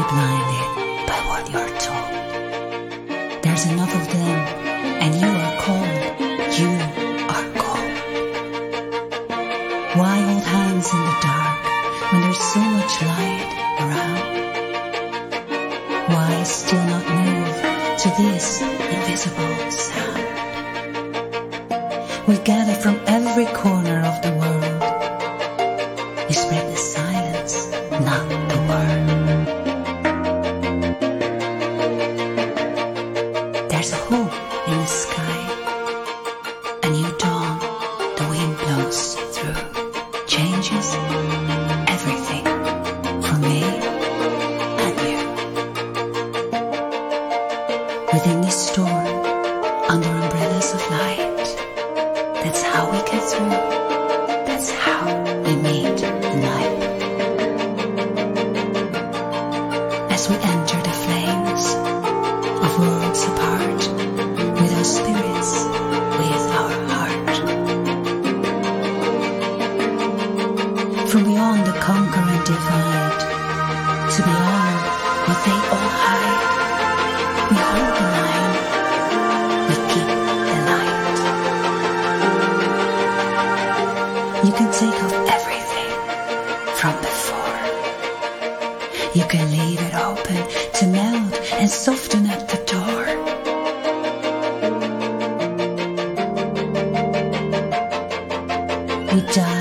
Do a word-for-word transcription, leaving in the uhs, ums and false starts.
blinded by what you're told. There's enough of them, and you are cold. You are cold. Why hold hands in the dark when there's so much light around? Why still not move to this invisible sound? We gather from every corner of the world. We spread the silence, not the word. There's a hope in the sky. A new dawn, the wind blows through, changes everything for me and you. Within this storm, under umbrellas of light, that's how we get through. That's how we meet in life. As we enter the flames of worlds apart, with our spirits, with our heart. From beyond the conquer and divide, to beyond what they all hide, we hold the line, we keep the light. You can take off everything from before. You can leave it open to melt and soften at the door. We die